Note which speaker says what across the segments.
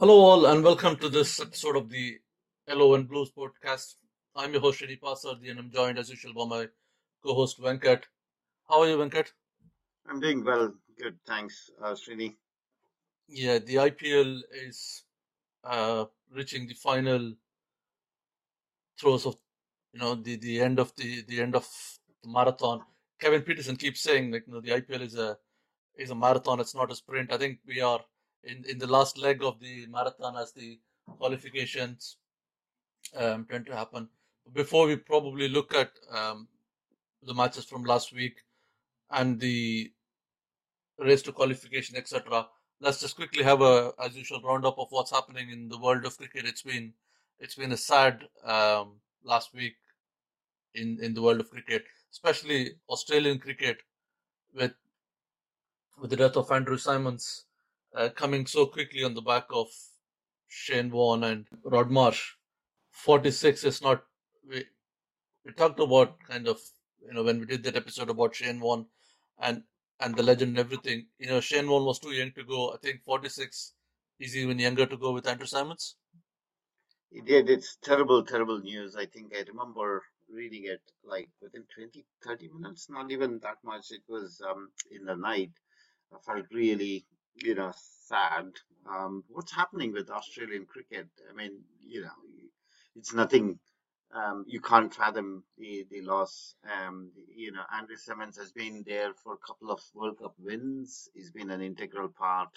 Speaker 1: Hello, all, and welcome to this episode of the Yellow and Blues podcast. I'm your host, Srini Pasardi, and I'm joined as usual by my co host, Venkat. How are you, Venkat?
Speaker 2: I'm doing well. Good, thanks, Srini.
Speaker 1: Yeah, the IPL is reaching the final throes of the end of the marathon. Kevin Peterson keeps saying the IPL is a marathon. It's not a sprint. I think we are in the last leg of the marathon as the qualifications tend to happen. Before we probably look at the matches from last week and the race to qualification, etc., let's just quickly have a, as usual, roundup of what's happening in the world of cricket. It's been a sad last week in the world of cricket, especially Australian cricket, with with the death of Andrew Simons coming so quickly on the back of Shane Warne and Rod Marsh. 46 is not. We talked about kind of when we did that episode about Shane Warne and the legend and everything. Shane Warne was too young to go. I think 46 is even younger to go with Andrew Simons.
Speaker 2: It did. It's terrible, terrible news. I think I remember reading it like within 20, 30 minutes, not even that much. It was in the night. I felt really, sad. What's happening with Australian cricket? I mean, it's nothing. You can't fathom the loss. Andrew Simmons has been there for a couple of World Cup wins. He's been an integral part.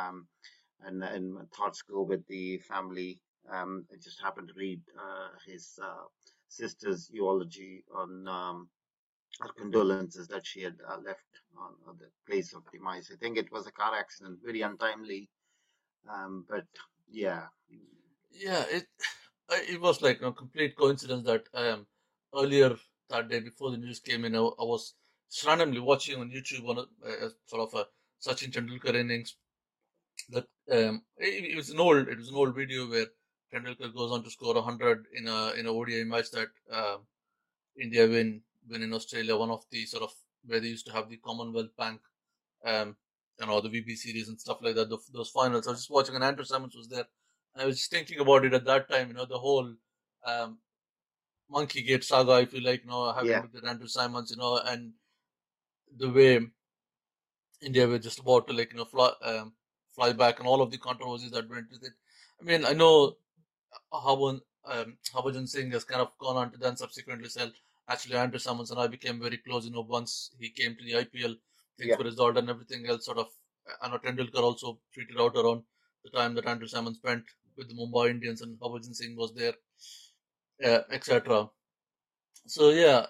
Speaker 2: And my thoughts go with the family. I just happened to read his sister's eulogy on her condolences that she had left on the place of demise. I think it was a car accident, very untimely. But yeah,
Speaker 1: Yeah, it was like a complete coincidence that earlier that day before the news came in, I was just randomly watching on YouTube on a sort of a Sachin Tendulkar innings. That it was an old video where Tendulkar goes on to score 100 in a ODI match that India win in Australia, one of the sort of where they used to have the Commonwealth Bank, um, the VB series and stuff like that. Those finals. I was just watching, and Andrew Simons was there. And I was just thinking about it at that time. The whole um, Monkey Gate saga, if you like, having
Speaker 2: yeah.
Speaker 1: looked at Andrew Simons, and the way India were just about to fly back, and all of the controversies that went with it. I mean, I know Harbhajan Singh has kind of gone on to then subsequently sell. Actually, Andrew Summons and I became very close. Once he came to the IPL, things
Speaker 2: Yeah.
Speaker 1: were resolved, and everything else sort of. I know Tendulkar also tweeted out around the time that Andrew Summons spent with the Mumbai Indians, and Harbhajan Singh was there, etc. So yeah,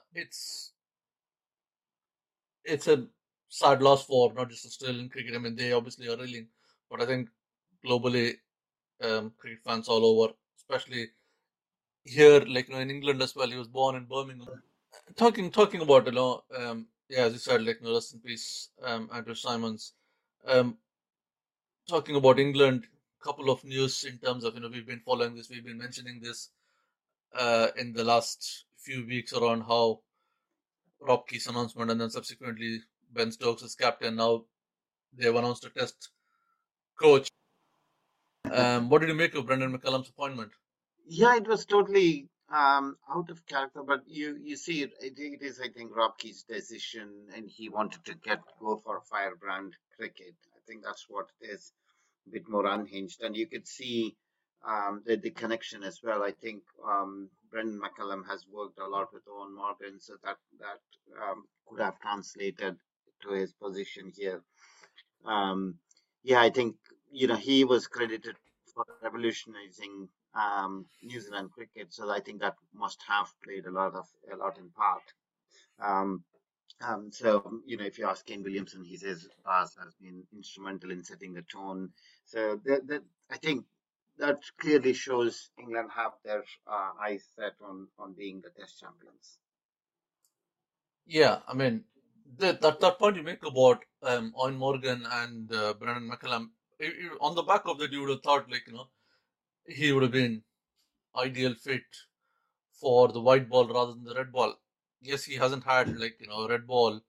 Speaker 1: it's a sad loss for not just Australian cricket. I mean, they obviously are reeling, but I think globally, cricket fans all over, especially here, in England as well. He was born in Birmingham. Talking about yeah, as you said, rest in peace, Andrew Simons. Um, Talking about England, couple of news in terms of we've been following this, we've been mentioning this in the last few weeks around how Rob Keys announcement and then subsequently Ben Stokes as captain. Now they've announced a test coach. What did you make of Brendan McCullum's appointment?
Speaker 2: Yeah, it was totally out of character, but you see it is, I think, Robkey's decision, and he wanted to go for firebrand cricket. I think that's what it is, a bit more unhinged, and you could see the connection as well. I think Brendan McCullum has worked a lot with Owen Morgan, so that could have translated to his position here. Um, yeah, I think he was credited for revolutionizing New Zealand cricket, so I think that must have played a lot in part. Um, so if you ask Kane Williamson, he says Baz has been instrumental in setting the tone. So I think that clearly shows England have their eyes set on being the Test champions.
Speaker 1: Yeah, I mean, that point you make about Owen Morgan and Brendan McCullum, on the back of that, you would have thought, he would have been ideal fit for the white ball rather than the red ball. Yes, he hasn't had, red ball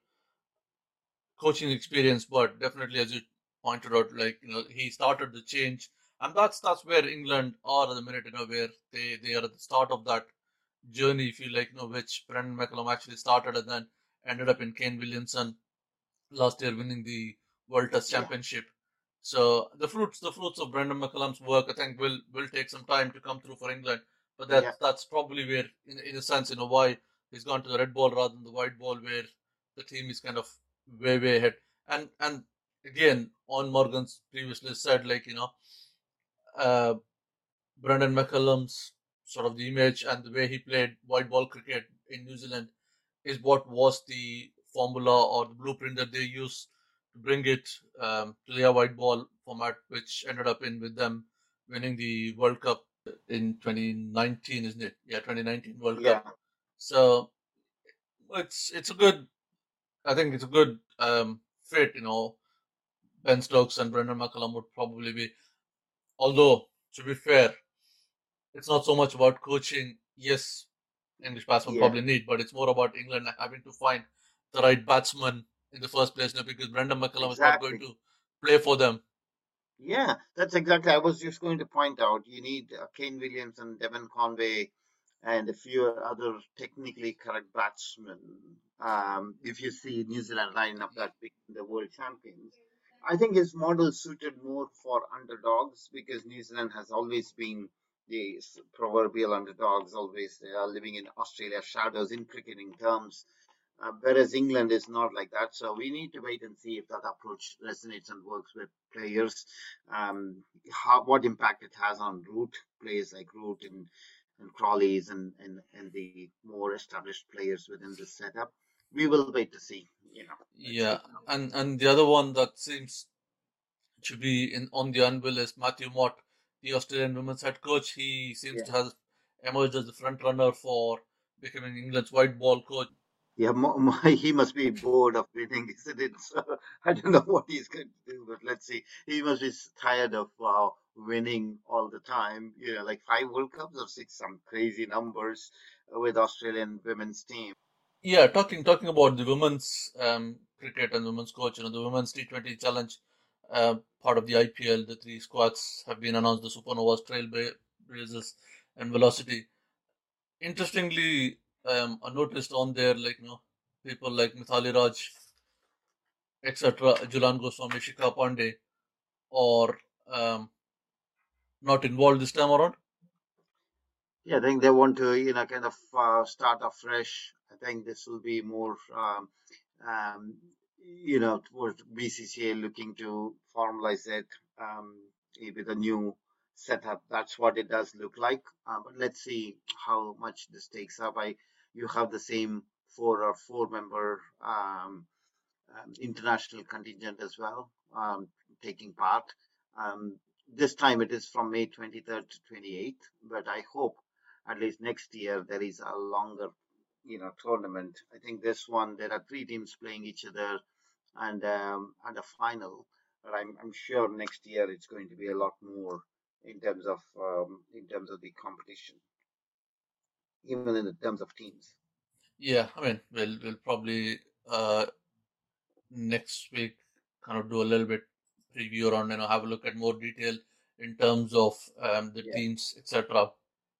Speaker 1: coaching experience, but definitely, as you pointed out, he started the change And that's where England are at the minute, where they are at the start of that journey, if you like, which Brendan McCullum actually started and then ended up in Kane Williamson last year winning the World Test
Speaker 2: Yeah,
Speaker 1: Championship. So the fruits of Brendan McCullum's work, I think, will take some time to come through for England. But
Speaker 2: yeah,
Speaker 1: that's probably where, in a sense, why he's gone to the red ball rather than the white ball, where the team is kind of way ahead. And again, on Morgan's previously said, like, uh, Brendan McCullum's sort of the image and the way he played white ball cricket in New Zealand is what was the formula or the blueprint that they used to bring it to their white ball format, which ended up in with them winning the World Cup in 2019, isn't it? Yeah, 2019 World
Speaker 2: yeah,
Speaker 1: Cup. So it's a good. I think it's a good fit. Ben Stokes and Brendan McCullum would probably be. Although to be fair, it's not so much about coaching. Yes, English batsmen
Speaker 2: yeah.
Speaker 1: probably need, but it's more about England having to find the right batsman in the first place, because Brendan McCullum is not going
Speaker 2: Exactly.
Speaker 1: to play for them.
Speaker 2: Yeah, that's exactly. I was just going to point out you need Kane Williamson, Devon Conway, and a few other technically correct batsmen. If you see New Zealand lineup that became the world champions, I think his model suited more for underdogs because New Zealand has always been the proverbial underdogs, always living in Australia's shadows in cricketing terms. Whereas England is not like that. So we need to wait and see if that approach resonates and works with players. What impact it has on Root players like Root and Crawleys and the more established players within this setup. We will wait to see. Let's
Speaker 1: Yeah,
Speaker 2: see.
Speaker 1: and the other one that seems to be on the anvil is Matthew Mott, the Australian women's head coach. He seems
Speaker 2: Yeah.
Speaker 1: to have emerged as the front runner for becoming England's white ball coach.
Speaker 2: Yeah, he must be bored of winning, isn't it? So I don't know what he's going to do, but let's see. He must be tired of winning all the time. Like 5 World Cups or six, some crazy numbers with Australian women's team.
Speaker 1: Yeah, talking about the women's cricket and women's coach, the women's T20 challenge, part of the IPL, the three squads have been announced: the Supernovas, Trailblazers, and Velocity. Interestingly, I noticed on there, like, people like Mithali Raj, etc., Julan Goswami, Shikha Pandey, or not involved this time around.
Speaker 2: Yeah, I think they want to, kind of start afresh. I think this will be more, um, towards BCCA looking to formalize it with a new setup. That's what it does look like. But let's see how much this takes up. You have the same 4 member international contingent as well taking part. Um, this time it is from May 23rd to 28th, but I hope at least next year there is a longer, tournament. I think this one there are 3 teams playing each other and a final, but I'm sure next year it's going to be a lot more in terms of the competition, even in the terms of teams.
Speaker 1: Yeah, I mean, we'll probably uh, next week kind of do a little bit preview around, have a look at more detail in terms of the
Speaker 2: Yeah.
Speaker 1: teams, etc.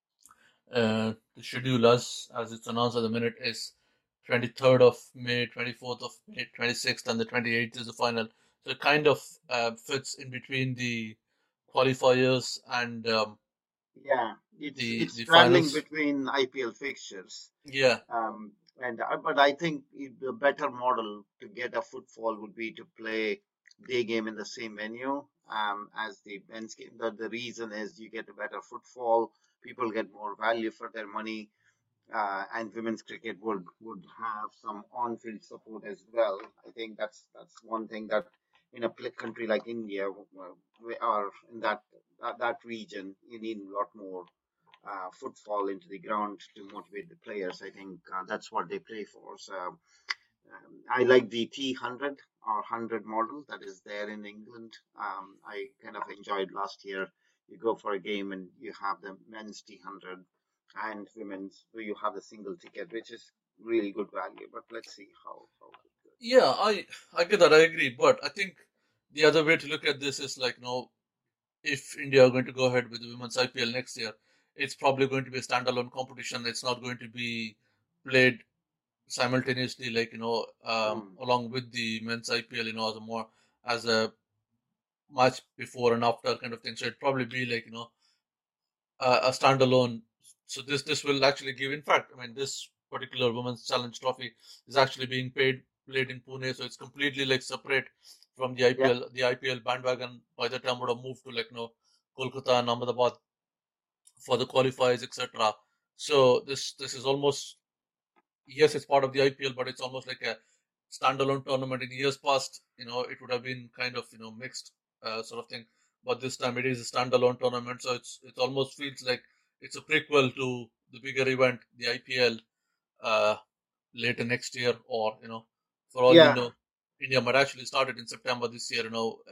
Speaker 1: The schedule, as it's announced at the minute, is 23rd of May, 24th of May, 26th, and the 28th is the final. So it kind of fits in between the qualifiers and
Speaker 2: Yeah, it's
Speaker 1: the
Speaker 2: it's
Speaker 1: the
Speaker 2: straddling
Speaker 1: finals.
Speaker 2: between IPL fixtures.
Speaker 1: Yeah,
Speaker 2: But I think the better model to get a footfall would be to play day game in the same venue as the men's game. The reason is you get a better footfall, people get more value for their money, and women's cricket would have some on-field support as well. I think that's one thing that in a country like India, we are in that region, you need a lot more footfall into the ground to motivate the players. I think that's what they play for. So I like the T100 or 100 model that is there in England. I kind of enjoyed last year. You go for a game and you have the men's T100 and women's, where you have the single ticket, which is really good value. But let's see how that goes.
Speaker 1: yeah, I get that, I agree, but I think the other way to look at this is like, if India are going to go ahead with the women's IPL next year, it's probably going to be a standalone competition. It's not going to be played simultaneously, like
Speaker 2: Mm.
Speaker 1: along with the men's IPL, as a match before and after kind of thing. So it'd probably be like a standalone. So this will actually give. In fact, I mean, this particular women's challenge trophy is actually being played in Pune, so it's completely like separate from the
Speaker 2: Yeah.
Speaker 1: IPL. The IPL bandwagon by the time would have moved to like Kolkata and Ahmedabad for the qualifiers, etc. So this is almost, yes, it's part of the IPL, but it's almost like a standalone tournament. In years past, it would have been kind of mixed sort of thing, but this time it is a standalone tournament, so it almost feels like it's a prequel to the bigger event, the IPL, uh, later next year, or for all we
Speaker 2: Yeah.
Speaker 1: know, India might actually start it in September this year.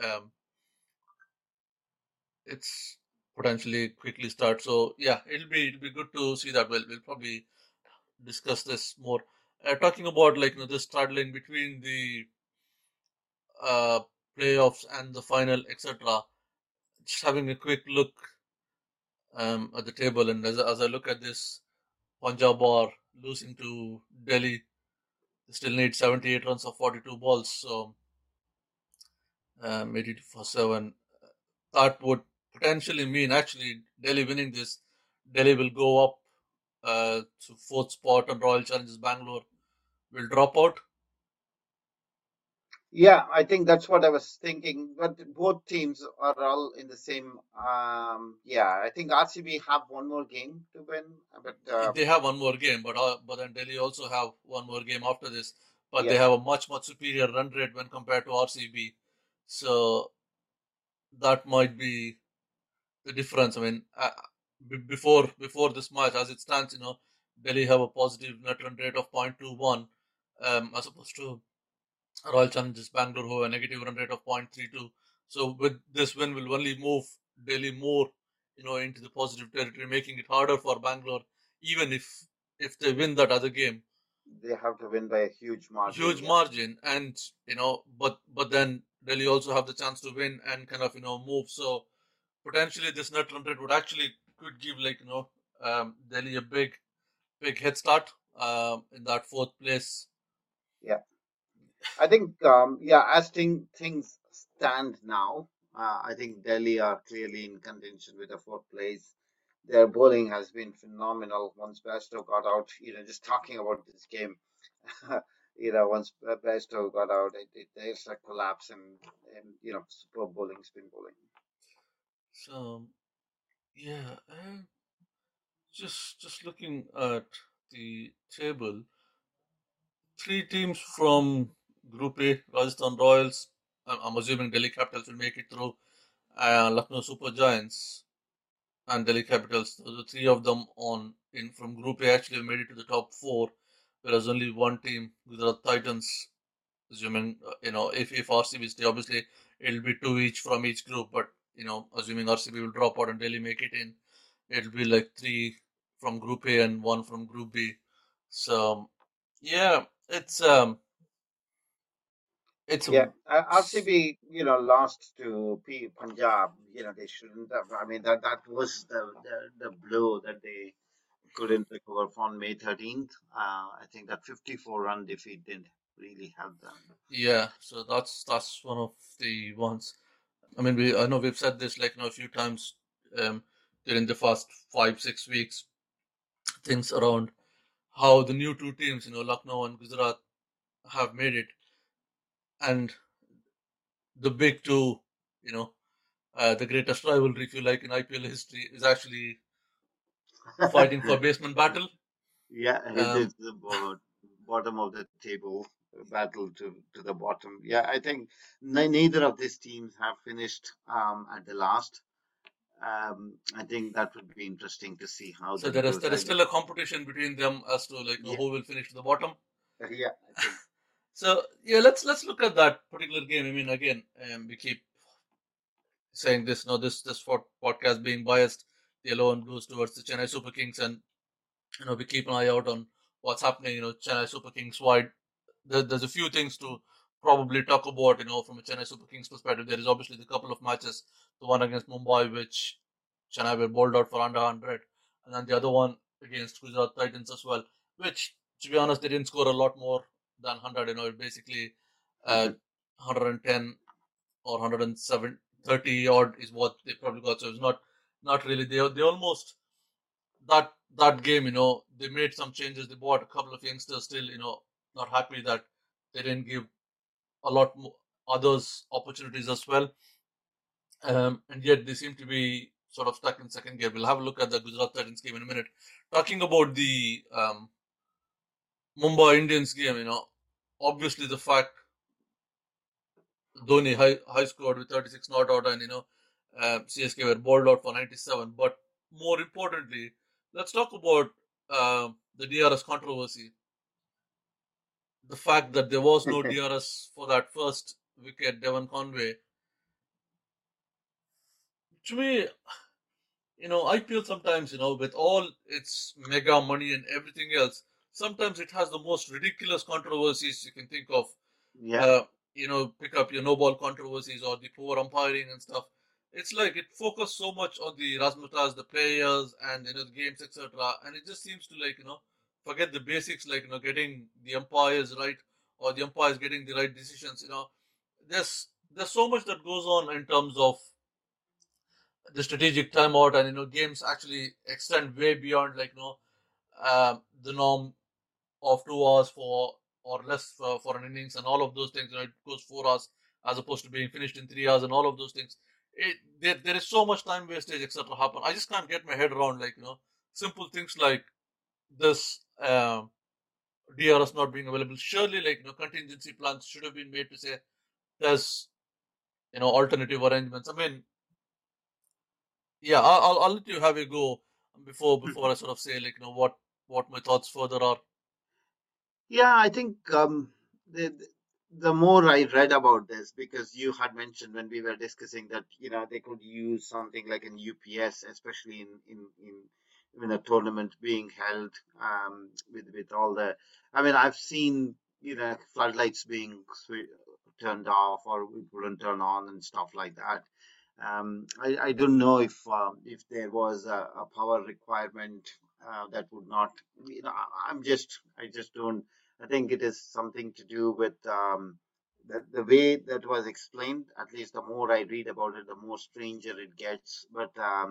Speaker 1: It's potentially quickly start. So yeah, it'll be good to see that. We'll probably discuss this more. Talking about like this straddling between the uh, playoffs and the final, etc. Just having a quick look at the table, and as I look at this, Punjab are losing to Delhi. They still need 78 runs of 42 balls, so 82 for 7. That would potentially mean actually Delhi winning this. Delhi will go up to fourth spot, and Royal Challengers Bangalore will drop out.
Speaker 2: Yeah, I think that's what I was thinking. But both teams are all in the same. Yeah, I think RCB have one more game to win. But
Speaker 1: They have one more game, but then Delhi also have one more game after this. But they
Speaker 2: yeah,
Speaker 1: have a much superior run rate when compared to RCB, so that might be the difference. I mean, before this match, as it stands, Delhi have a positive net run rate of 0.21, as opposed to Royal Challengers Bangalore who have a negative run rate of 0.32. So with this win, will only move Delhi more, into the positive territory, making it harder for Bangalore, even if they win that other game,
Speaker 2: they have to win by a huge margin.
Speaker 1: huge
Speaker 2: Yeah,
Speaker 1: margin, and but then Delhi also have the chance to win and kind of move. So potentially this net run rate would actually could give like Delhi a big head start in that fourth place.
Speaker 2: yeah. I think yeah, as things stand now, I think Delhi are clearly in contention with the fourth place. Their bowling has been phenomenal. Once Bairstow got out, just talking about this game, once Bairstow got out, there's a collapse and superb bowling, spin bowling.
Speaker 1: So yeah, just looking at the table, three teams from Group A, Rajasthan Royals. I'm assuming Delhi Capitals will make it through. Lucknow Super Giants and Delhi Capitals. The three of them on in from Group A actually made it to the top four, whereas only one team, Gujarat Titans, assuming if RCB stay, obviously it'll be two each from each group. But assuming RCB will drop out and Delhi make it in, it'll be like three from Group A and one from Group B. So yeah, it's
Speaker 2: Yeah,
Speaker 1: a
Speaker 2: RCB, lost to Punjab. They shouldn't have. I mean, that was the blow that they couldn't recover from May 13th. I think that 54-run defeat didn't really help them.
Speaker 1: yeah. So that's one of the ones. I mean, I know we've said this like a few times um, during the first 5 6 weeks, things around how the new two teams, Lucknow and Gujarat, have made it, and the big two, you know, the greatest rivalry, if you like, in IPL history is actually fighting for basement battle.
Speaker 2: Yeah, it
Speaker 1: Um,
Speaker 2: is the bottom of the table battle to the bottom. Yeah, I think neither of these teams have finished at the last. I think that would be interesting to see how
Speaker 1: so
Speaker 2: that
Speaker 1: there is
Speaker 2: goes.
Speaker 1: there is still a competition between them as to like
Speaker 2: Yeah,
Speaker 1: who will finish to the bottom.
Speaker 2: yeah, I think.
Speaker 1: So yeah, let's look at that particular game. I mean, again, we keep saying this, this podcast being biased, the alone goes towards the Chennai Super Kings, and we keep an eye out on what's happening. Chennai Super Kings wide. There's a few things to probably talk about, from a Chennai Super Kings perspective, there is obviously the couple of matches, the one against Mumbai, which Chennai were bowled out for under 100, and then the other one against Gujarat Titans as well, which, to be honest, they didn't score a lot more than 100. It basically uh, 110 or 107, 30 odd is what they probably got. So it's not really. They almost that game. They made some changes. They bought a couple of youngsters. Still, not happy that they didn't give a lot more others opportunities as well. And yet they seem to be sort of stuck in second gear. We'll have a look at the Gujarat Titans game in a minute. Talking about the Mumbai Indians game, obviously the fact Dhoni high scored with 36 not out, and CSK were bowled out for 97. But more importantly, let's talk about the DRS controversy. The fact that there was no DRS for that first wicket, Devon Conway. To me, IPL sometimes, with all its mega money and everything else, sometimes it has the most ridiculous controversies you can think of.
Speaker 2: Yeah.
Speaker 1: Pick up your no ball controversies or the poor umpiring and stuff. It's like it focused so much on the razzmatazz, the players, and the games, etc. And it just seems to forget the basics, like getting the umpires right or the umpires getting the right decisions. There's so much that goes on in terms of the strategic timeout, and games actually extend way beyond the norm of 2 hours for or less for an innings and all of those things. It goes 4 hours as opposed to being finished in 3 hours and all of those things. There is so much time wastage, etc. happen. I just can't get my head around simple things like this DRS not being available. Surely contingency plans should have been made to say there's alternative arrangements. I mean, yeah, I'll let you have a go before I sort of say what my thoughts further are.
Speaker 2: Yeah, I think the more I read about this, because you had mentioned when we were discussing that they could use something like an UPS, especially in a tournament being held with all the. I mean, I've seen floodlights being turned off or we couldn't turn on and stuff like that. I don't know if there was a power requirement that would not. I just don't. I think it is something to do with the way that was explained. At least the more I read about it, the more stranger it gets. But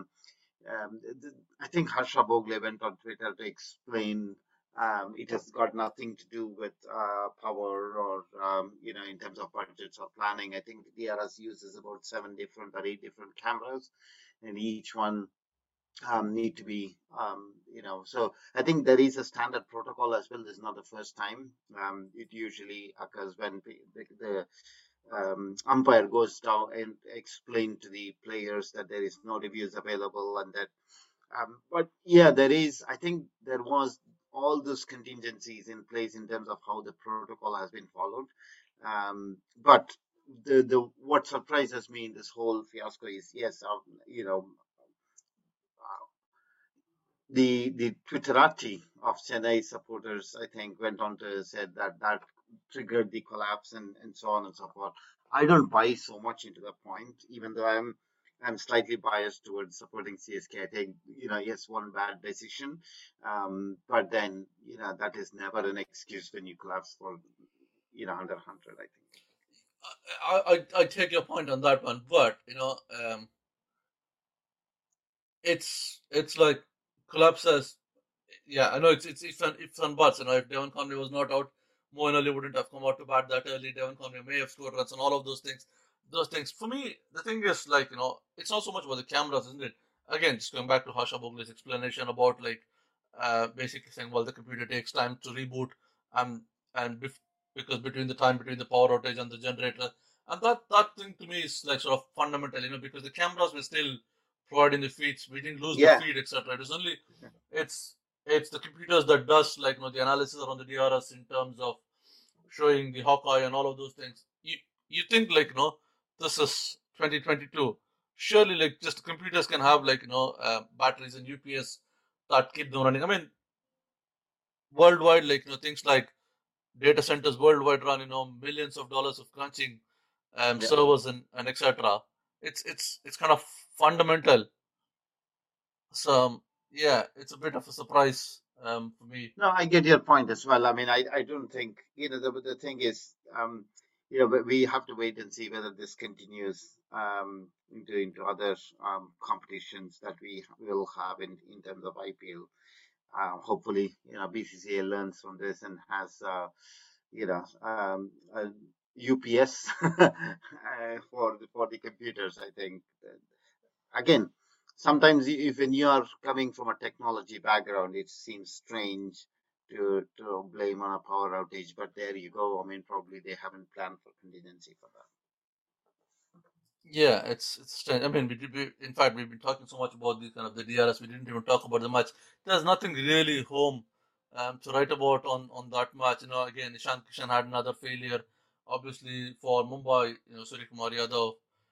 Speaker 2: I think Harsha Bogle went on Twitter to explain it has got nothing to do with power or in terms of budgets or planning. I think the DRS uses about 7 different or 8 different cameras, and each one need to be so I think there is a standard protocol as well. This is not the first time. It usually occurs when the umpire goes down and explain to the players that there is no reviews available, and that but yeah, I think there was all those contingencies in place in terms of how the protocol has been followed. But the what surprises me in this whole fiasco is, yes, the Twitterati of Chennai supporters, I think, went on to said that triggered the collapse and so on and so forth. I don't buy so much into the point, even though I'm slightly biased towards supporting CSK. I think yes, one bad decision, but then that is never an excuse when you collapse for under 100. I think.
Speaker 1: I take your point on that one, but it's like collapses. Yeah, I know it's ifs and buts. If Devon Conway was not out, Moeen Ali wouldn't have come out to bat that early. Devon Conway may have scored runs and all of those things. Those things. For me, the thing is it's not so much about the cameras, isn't it? Again, just going back to Harsha Bogle's explanation about basically saying, well, the computer takes time to reboot, and because between the power outage and the generator, and that thing to me is sort of fundamental, because the cameras were still providing the feeds. We didn't lose the feed, etc. It is only it's the computers that does the analysis around the DRS in terms of showing the Hawkeye and all of those things. You think this is 2022. Surely just computers can have batteries and UPS that keep them running. I mean, worldwide things like data centers worldwide run, millions of dollars of crunching
Speaker 2: Yeah.
Speaker 1: servers and etc. It's kind of fundamental. So yeah, it's a bit of a surprise for me.
Speaker 2: No, I get your point as well. I mean, I don't think, the thing is, we have to wait and see whether this continues into other competitions that we will have in terms of IPL. Hopefully, BCCA learns from this and has, a UPS for the computers. I think again, sometimes if when you are coming from a technology background, it seems strange to blame on a power outage. But there you go. I mean, probably they haven't planned for contingency for that.
Speaker 1: Yeah, it's strange. I mean, in fact, we've been talking so much about the kind of the DRS. We didn't even talk about the match. There's nothing really home to write about on that match. Again, Ishan Kishan had another failure. Obviously, for Mumbai, Surya Kumar Yadav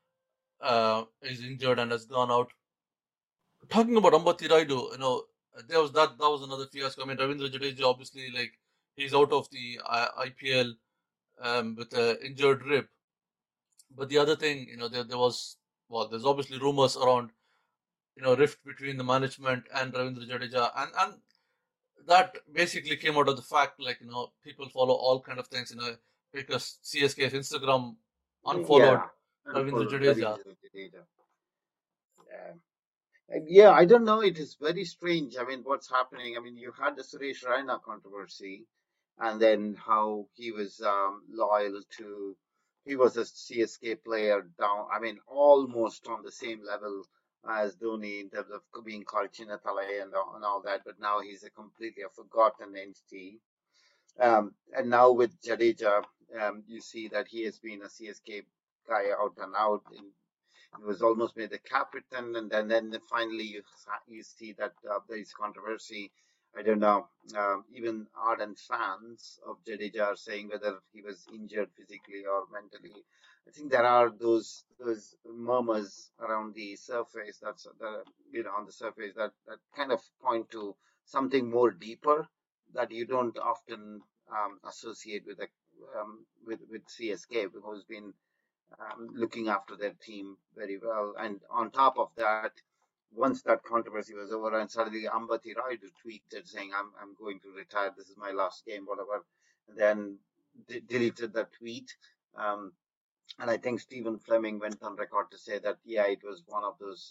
Speaker 1: is injured and has gone out. Talking about Ambati Raidu, that was another fiasco. I mean, Ravindra Jadeja, obviously, like he's out of the IPL with an injured rib. But the other thing, there was, well, there's obviously rumors around, rift between the management and Ravindra Jadeja, and that basically came out of the fact, like, people follow all kind of things, because CSK's Instagram unfollowed
Speaker 2: Yeah, and
Speaker 1: Ravindra
Speaker 2: for
Speaker 1: Jadeja.
Speaker 2: Ravindra Jadeja. Yeah. Yeah, I don't know. It is very strange. I mean, what's happening? I mean, you had the Suresh Raina controversy, and then how he was loyal to. He was a CSK player down. I mean, almost on the same level as Dhoni in terms of being called Chinnathalai and all that. But now he's a completely a forgotten entity. And now with Jadeja, you see that he has been a CSK guy out and out. He was almost made the captain, and then finally you see that there is controversy. I don't know. Even ardent fans of Jadeja are saying whether he was injured physically or mentally. I think there are those murmurs around the surface. That's the on the surface that kind of point to something more deeper that you don't often associate with with CSK, who's been looking after their team very well. And on top of that, once that controversy was over, and suddenly Ambati Raidu tweeted saying, "I'm going to retire. This is my last game, whatever." And then deleted that tweet. Um, and I think Stephen Fleming went on record to say that, yeah, it was one of those,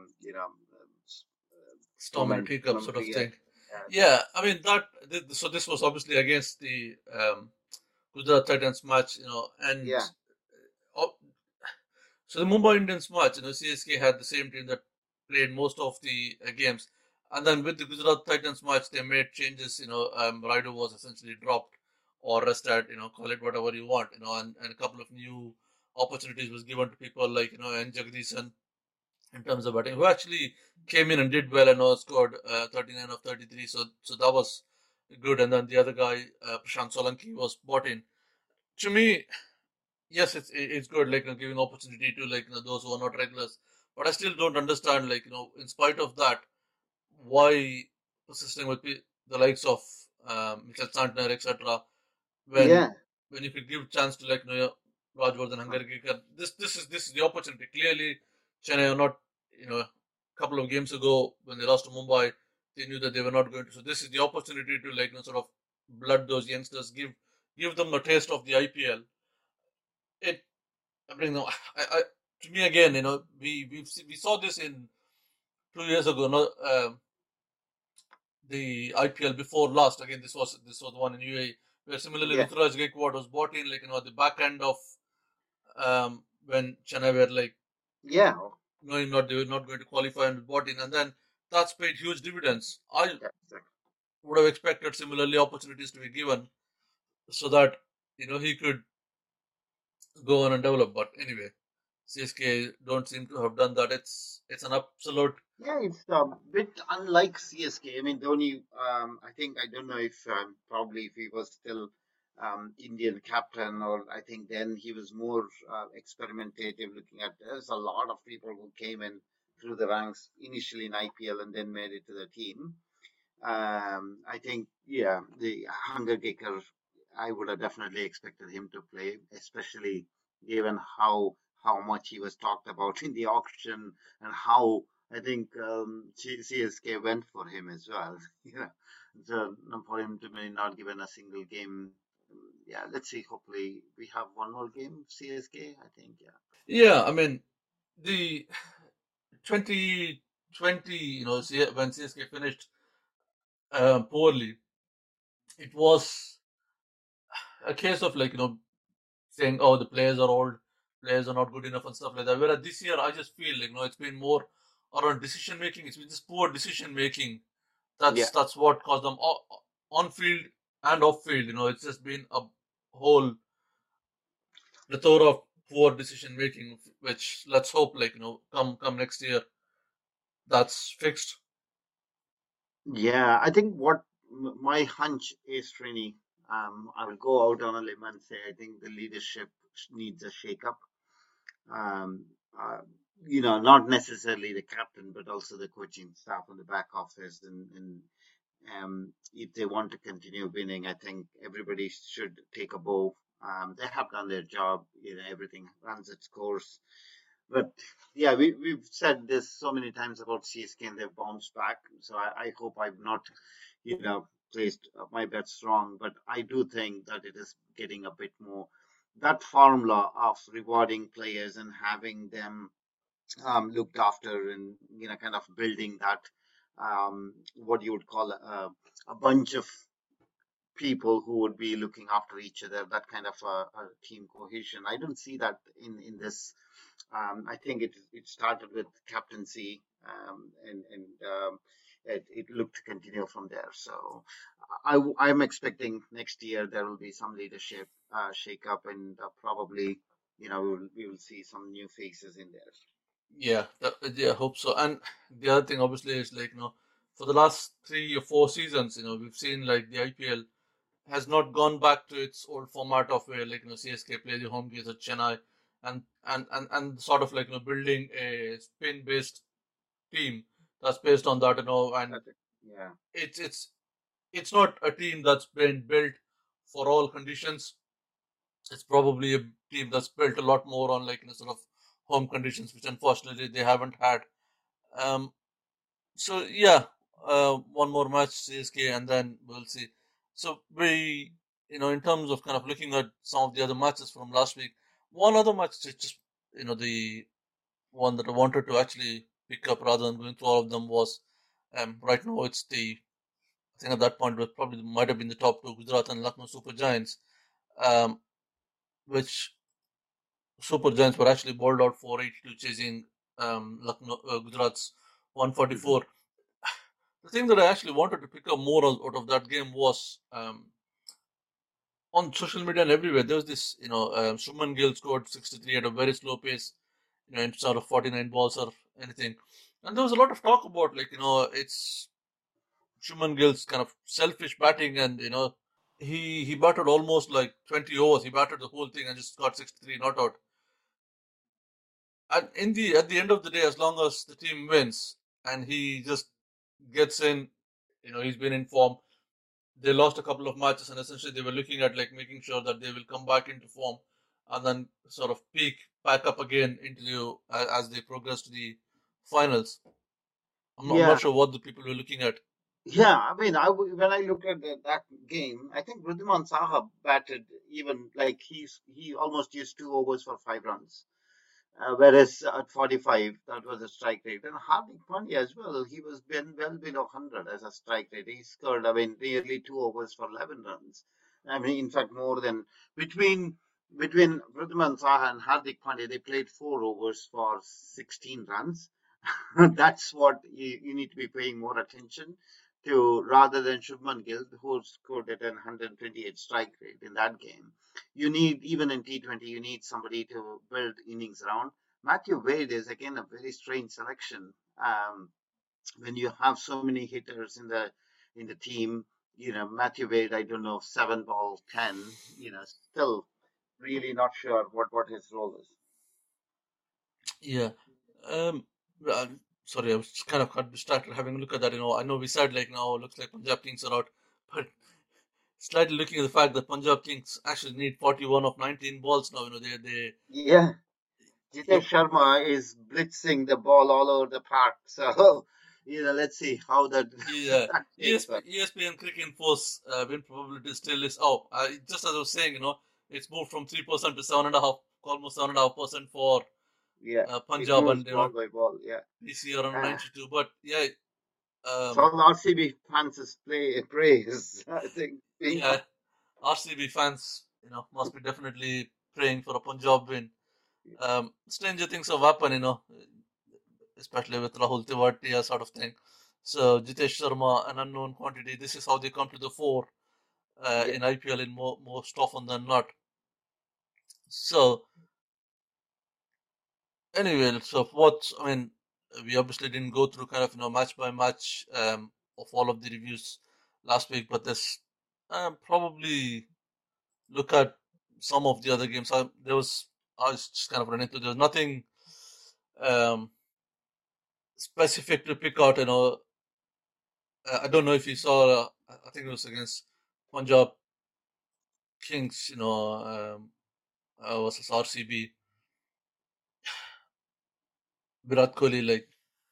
Speaker 1: Storm in a
Speaker 2: moment,
Speaker 1: teacup sort of
Speaker 2: yeah,
Speaker 1: thing. Yeah, I mean so this was obviously against the Gujarat Titans match, and
Speaker 2: yeah,
Speaker 1: uh, so the Mumbai Indians match, CSK had the same team that played most of the games, and then with the Gujarat Titans match, they made changes. Raidu was essentially dropped or rested. Call it whatever you want. And a couple of new opportunities was given to people like and Jagdishan in terms of batting, who actually came in and did well and scored 39 of 33. So that was good. And then the other guy, Prashant Solanki, was brought in. To me, yes, it's good, like giving opportunity to like those who are not regulars. But I still don't understand, like in spite of that, why persisting with the likes of Mitchell Santner, etc. When
Speaker 2: yeah,
Speaker 1: when you could give chance to like Rajvardhan Hangarkar. This is the opportunity. Clearly, Chennai are not. A couple of games ago when they lost to Mumbai, they knew that they were not going to. So this is the opportunity to like sort of blood those youngsters, give them a taste of the IPL. It I mean, no, to me again, we saw this in 2 years ago. No, the IPL before last. Again, this was the one in UAE where similarly
Speaker 2: yeah,
Speaker 1: Ruturaj Gaikwad was bought in, like at the back end of when Chennai were like
Speaker 2: yeah.
Speaker 1: knowing not they were not going to qualify and bought in, and then that's paid huge dividends. I
Speaker 2: Yeah, exactly.
Speaker 1: would have expected similarly opportunities to be given so that he could go on and develop. But anyway, CSK don't seem to have done that. It's an absolute.
Speaker 2: Yeah, it's a bit unlike CSK. I mean, Dhoni, I think, I don't know if probably if he was still Indian captain, or I think then he was more experimentative, looking at there's a lot of people who came in through the ranks initially in IPL and then made it to the team. I think, yeah, the Hunger Gaker I would have definitely expected him to play, especially given how much he was talked about in the auction and how I think CSK went for him as well. Yeah, so for him to be not given a single game. Yeah, let's see. Hopefully, we have one more game. CSK, I think. Yeah.
Speaker 1: Yeah, I mean the 2020, when CSK finished poorly, it was a case of saying, "Oh, the players are old, players are not good enough," and stuff like that. Whereas this year, I just feel it's been more around decision making. It's been just poor decision making.
Speaker 2: Yeah.
Speaker 1: That's what caused them on field and off field. It's just been a whole plethora of poor decision making, which let's hope come next year that's fixed.
Speaker 2: Yeah, I think what my hunch is, Trini, I will go out on a limb and say I think the leadership needs a shake-up. Um, uh, not necessarily the captain, but also the coaching staff on the back office. And if they want to continue winning, I think everybody should take a bow. They have done their job. Everything runs its course. But yeah, we've said this so many times about CSK and they've bounced back. So I hope I've not, placed my bets wrong. But I do think that it is getting a bit more that formula of rewarding players and having them looked after and kind of building that what you would call a bunch of people who would be looking after each other, that kind of a team cohesion. I don't see that in this. I think it started with captaincy, and it looked to continue from there. So I'm expecting next year there will be some leadership shake up, and probably we will see some new faces in there.
Speaker 1: Yeah, yeah, I hope so. And the other thing, obviously, is for the last 3 or 4 seasons, we've seen the IPL has not gone back to its old format of where CSK play the home games at Chennai, and sort of building a spin based team that's based on that, and
Speaker 2: That's it. Yeah.
Speaker 1: it's it's it's not a team that's been built for all conditions. It's probably a team that's built a lot more on sort of home conditions, which unfortunately they haven't had. Um, so yeah, one more match CSK, and then we'll see. So in terms of kind of looking at some of the other matches from last week, one other match is just the one that I wanted to actually pick up rather than going through all of them was right now it's I think at that point it was probably might have been the top two, Gujarat and Lucknow Super Giants, um, which Super Giants were actually bowled out 482 chasing Gujarat's
Speaker 2: Mhm.
Speaker 1: 144. The thing that I actually wanted to pick up more out of that game was on social media and everywhere. There was this, Shubman Gill scored 63 at a very slow pace, instead of 49 balls or anything. And there was a lot of talk about, it's Shubman Gill's kind of selfish batting, and he batted almost 20 overs. He batted the whole thing and just got 63 not out. And at the end of the day, as long as the team wins and he just gets in, he's been in form. They lost a couple of matches, and essentially they were looking at making sure that they will come back into form and then sort of peak back up again as they progress to the finals. I'm
Speaker 2: Yeah,
Speaker 1: not sure what the people were looking at.
Speaker 2: yeah. I mean, when I look at that game, I think Wriddhiman Saha batted even like he almost used 2 overs for 5 runs. Whereas at 45, that was a strike rate. And Hardik Pandya as well, he was been well below 100 as a strike rate. He scored, I mean, nearly 2 overs for 11 runs. I mean, in fact, more than between between Wriddhiman Saha and Hardik Pandya, they played 4 overs for 16 runs. That's what you need to be paying more attention to rather than Shubman Gill, who scored at an 128 strike rate in that game. You need, even in T20, you need somebody to build innings around. Matthew Wade is again a very strange selection. When you have so many hitters in the team, Matthew Wade, I don't know, 7 ball 10, still really not sure what his role is.
Speaker 1: Yeah. Um. uh, Sorry, I was just kind of got distracted having a look at that. I know we said now it looks like Punjab Kings are out, but slightly looking at the fact that Punjab Kings actually need 41 of 19 balls now. They
Speaker 2: Yeah,
Speaker 1: you,
Speaker 2: Jitesh Sharma is blitzing the ball all over the park. So, let's see how that
Speaker 1: yeah,
Speaker 2: that shapes up.
Speaker 1: ESPN Cricket Infos win probability still is just as I was saying, it's moved from 3% to 7.5, almost 7.5% for
Speaker 2: Yeah, it
Speaker 1: Punjab,
Speaker 2: moves
Speaker 1: and
Speaker 2: ball by ball. Yeah.
Speaker 1: PC around
Speaker 2: Uh,
Speaker 1: 92. But yeah,
Speaker 2: it's
Speaker 1: um,
Speaker 2: all RCB fans' praise, I think.
Speaker 1: yeah, RCB fans, must be definitely praying for a Punjab win. Stranger things have happened, especially with Rahul Tewatia sort of thing. So Jitesh Sharma, an unknown quantity. This is how they come to the fore
Speaker 2: Yeah.
Speaker 1: in IPL in most often than not. So anyway, so we obviously didn't go through kind of match by match of all of the reviews last week, but this probably look at some of the other games. I was just kind of running through. There was nothing um, specific to pick out. I don't know if you saw. I think it was against Punjab Kings. Versus RCB. Virat Kohli, like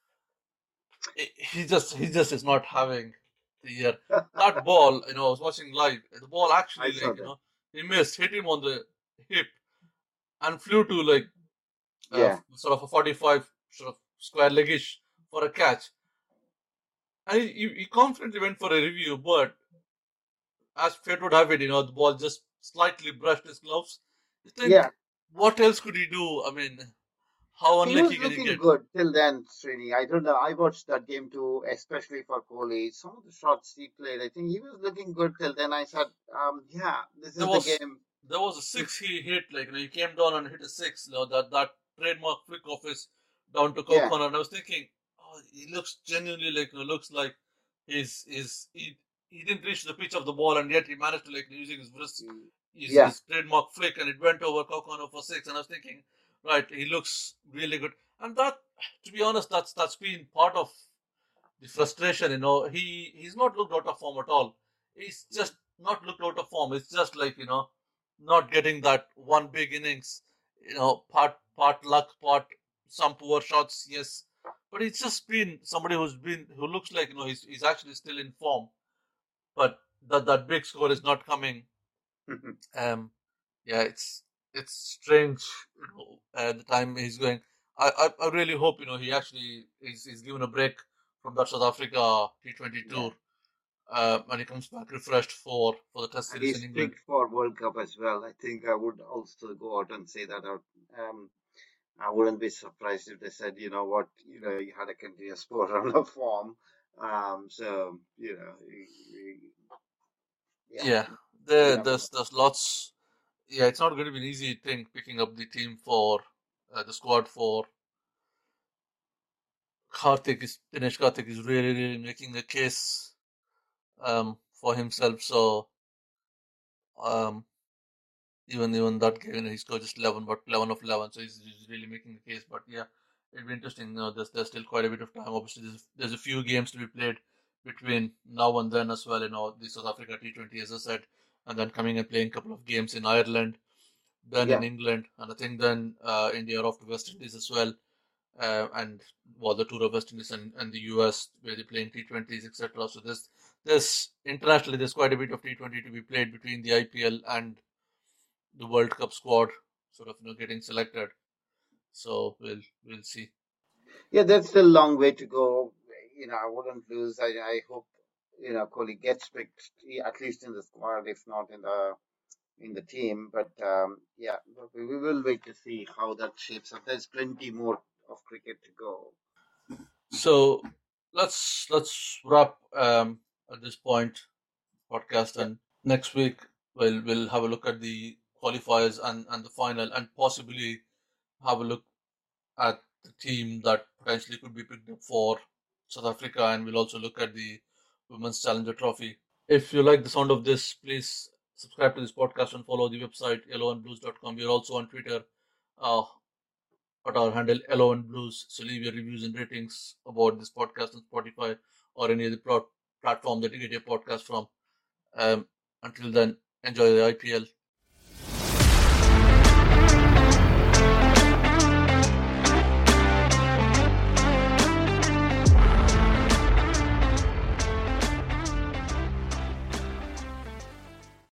Speaker 1: he just is not having the year. That ball, I was watching live. The ball
Speaker 2: I
Speaker 1: actually,
Speaker 2: saw
Speaker 1: like,
Speaker 2: that.
Speaker 1: he missed, hit him on the hip, and flew to like
Speaker 2: Yeah.
Speaker 1: sort of a 45 sort of square leggish for a catch. And he confidently went for a review, but as fate would have it, the ball just slightly brushed his gloves. You think,
Speaker 2: Yeah.
Speaker 1: what else could he do? I mean, how
Speaker 2: He was
Speaker 1: unlucky can he
Speaker 2: looking
Speaker 1: get?
Speaker 2: good till then, Srini. I don't know. I watched that game too, especially for Kohli. Some of the shots he played, I think he was looking good till then. I said, yeah, this
Speaker 1: There
Speaker 2: is the
Speaker 1: was
Speaker 2: game.
Speaker 1: there was a six he hit, like, he came down and hit a six, that trademark flick of his down to
Speaker 2: Yeah.
Speaker 1: Kokon, and I was thinking, oh, he looks genuinely like, looks like he didn't reach the pitch of the ball, and yet he managed to, like, using his wrist,
Speaker 2: Yeah.
Speaker 1: his trademark flick, and it went over Kokon for six, and I was thinking, right, he looks really good, and that, to be honest, that's been part of the frustration. He's not looked out of form at all. He's just not looked out of form. It's just like, not getting that one big innings. Part luck, part some poor shots. Yes, but it's just been somebody who looks like, he's actually still in form, but that big score is not coming. Um, yeah, it's strange. At the time he's going. I really hope he actually is given a break from that South Africa T20
Speaker 2: Yeah.
Speaker 1: tour, and he comes back refreshed for the Test
Speaker 2: And
Speaker 1: series in
Speaker 2: he's
Speaker 1: England.
Speaker 2: picked for World Cup as well. I think I would also go out and say that out. I wouldn't be surprised if they said, you know what, you had a continuous four run of form. So, yeah,
Speaker 1: Yeah,
Speaker 2: you never know.
Speaker 1: there's lots. Yeah, it's not going to be an easy thing picking up the team for the squad for Dinesh Karthik is really really making a case for himself. So um, even that game, he scored just 11, but 11 of 11, so he's really making the case. But yeah, it'll be interesting. There's still quite a bit of time. Obviously, there's a few games to be played between now and then as well. The South Africa T20, as I said, and then coming and playing a couple of games in Ireland, then in
Speaker 2: Yeah,
Speaker 1: England, and I think then India are off to West Indies as well. And the tour of West Indies and the US where they play in T20s, etc. So there's internationally there's quite a bit of T20 to be played between the IPL and the World Cup squad sort of getting selected. So we'll see.
Speaker 2: yeah, there's still a long way to go. I wouldn't lose. I hope, Kohli gets picked at least in the squad, if not in the team. But yeah, we will wait to see how that shapes up. There's plenty more of cricket to go.
Speaker 1: So let's wrap at this point podcast,
Speaker 2: Yeah,
Speaker 1: and next week we'll have a look at the qualifiers and the final, and possibly have a look at the team that potentially could be picked up for South Africa, and we'll also look at the Women's Challenger Trophy. If you like the sound of this, please subscribe to this podcast and follow the website yellowandblues.com. We are also on Twitter uh, at our handle yellowandblues. So leave your reviews and ratings about this podcast on Spotify or any other platform that you get your podcast from. Um, Until then, enjoy the IPL.